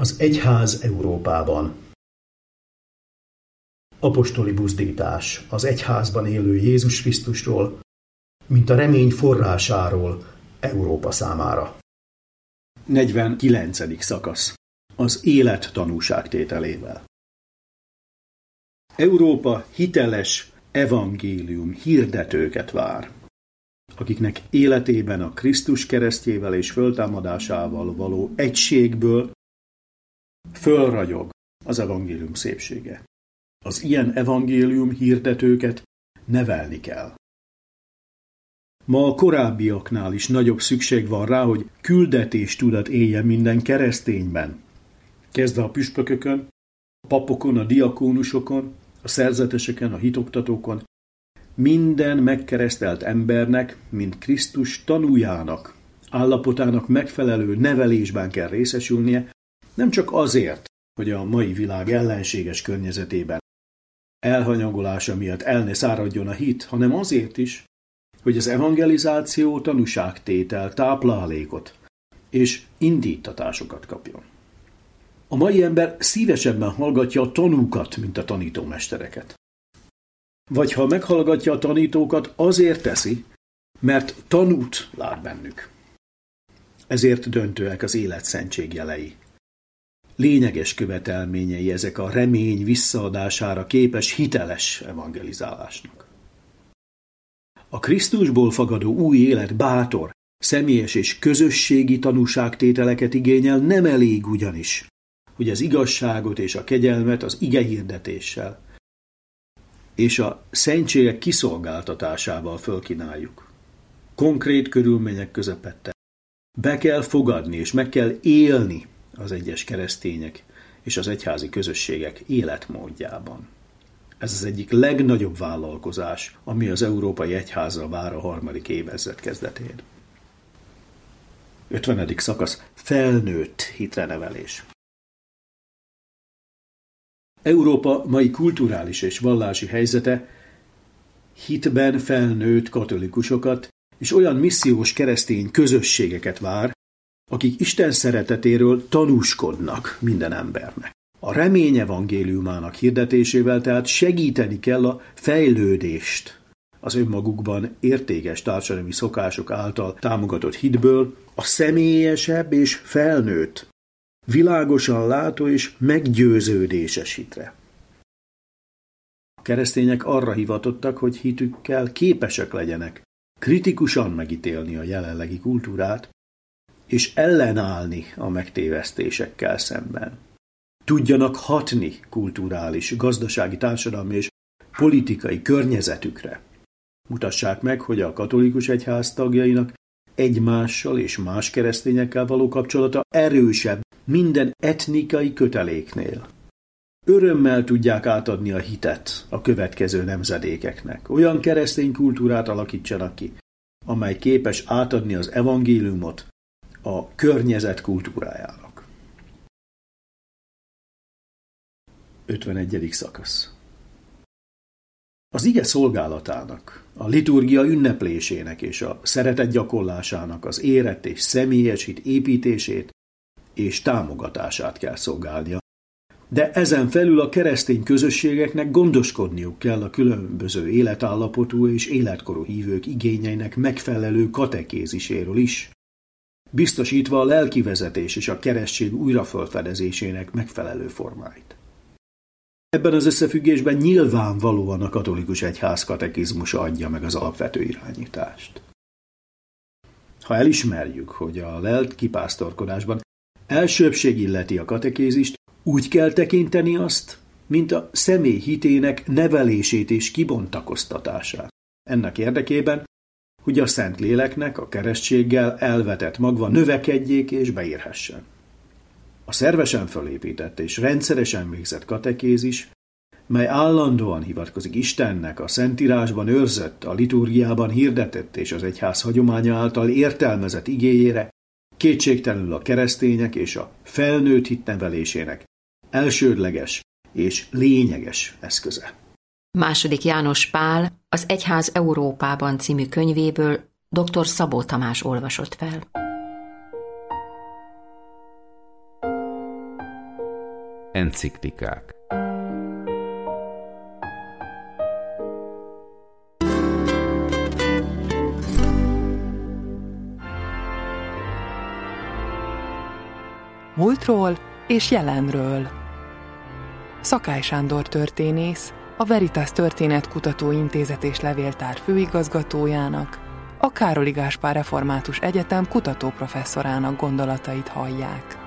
Az egyház Európában. Apostoli buzdítás az egyházban élő Jézus Krisztusról, mint a remény forrásáról Európa számára. 49. szakasz. Az élet tanúságtételével. Európa hiteles evangélium hirdetőket vár, akiknek életében a Krisztus keresztjével és föltámadásával való egységből fölragyog az evangélium szépsége. Az ilyen evangélium hirdetőket nevelni kell. Ma a korábbiaknál is nagyobb szükség van rá, hogy küldetéstudat éljen minden keresztényben. Kezdve a püspökökön, a papokon, a diakónusokon, a szerzeteseken, a hitoktatókon, minden megkeresztelt embernek, mint Krisztus tanújának, állapotának megfelelő nevelésben kell részesülnie, nem csak azért, hogy a mai világ ellenséges környezetében elhanyagolása miatt el ne száradjon a hit, hanem azért is, hogy az evangelizáció tanúságtétel, táplálékot és indítatásokat kapjon. A mai ember szívesebben hallgatja a tanúkat, mint a tanítómestereket. Vagy ha meghallgatja a tanítókat, azért teszi, mert tanút lát bennük. Ezért döntőek az élet szentség jelei. Lényeges követelményei ezek a remény visszaadására képes hiteles evangelizálásnak. A Krisztusból fakadó új élet bátor, személyes és közösségi tanúságtételeket igényel, nem elég ugyanis, hogy az igazságot és a kegyelmet az igehirdetéssel és a szentségek kiszolgáltatásával fölkínáljuk. Konkrét körülmények közepette be kell fogadni és meg kell élni az egyes keresztények és az egyházi közösségek életmódjában. Ez az egyik legnagyobb vállalkozás, ami az európai egyházra vár a harmadik évezred kezdetén. 50. szakasz. Felnőtt hitrenevelés. Európa mai kulturális és vallási helyzete hitben felnőtt katolikusokat és olyan missziós keresztény közösségeket vár, akik Isten szeretetéről tanúskodnak minden embernek. A remény evangéliumának hirdetésével tehát segíteni kell a fejlődést az önmagukban értékes társadalmi szokások által támogatott hitből a személyesebb és felnőtt, világosan látó és meggyőződéses hitre. A keresztények arra hivatottak, hogy hitükkel képesek legyenek kritikusan megítélni a jelenlegi kultúrát, és ellenállni a megtévesztésekkel szemben. Tudjanak hatni kulturális, gazdasági, társadalmi és politikai környezetükre. Mutassák meg, hogy a katolikus egyház tagjainak egymással és más keresztényekkel való kapcsolata erősebb minden etnikai köteléknél. Örömmel tudják átadni a hitet a következő nemzedékeknek. Olyan keresztény kultúrát alakítsanak ki, amely képes átadni az evangéliumot a környezet kultúrájának. 51. szakasz. Az ige szolgálatának, a liturgia ünneplésének és a szeretet gyakorlásának az érett és személyes hit építését és támogatását kell szolgálnia. De ezen felül a keresztény közösségeknek gondoskodniuk kell a különböző életállapotú és életkorú hívők igényeinek megfelelő katekéziséről is, biztosítva a lelkivezetés és a keresztség újrafölfedezésének megfelelő formáit. Ebben az összefüggésben nyilvánvalóan a katolikus egyház katekizmusa adja meg az alapvető irányítást. Ha elismerjük, hogy a lelkipásztorkodásban elsőbbség illeti a katekézist, úgy kell tekinteni azt, mint a személy hitének nevelését és kibontakoztatását. Ennek érdekében, hogy a Szentléleknek a keresztséggel elvetett magva növekedjék és beérhessen. A szervesen fölépített és rendszeresen végzett katekézis, mely állandóan hivatkozik Istennek a Szentírásban őrzött, a liturgiában hirdetett és az egyház hagyománya által értelmezett igéjére, kétségtelenül a keresztények és a felnőtt hit nevelésének elsődleges és lényeges eszköze. II. János Pál az Egyház Európában című könyvéből dr. Szabó Tamás olvasott fel. enciklikák. Múltról és jelenről. Szakály Sándor történész, a Veritas Történetkutató Intézet és Levéltár főigazgatójának, a Károli Gáspár Református Egyetem kutatóprofesszorának gondolatait hallják.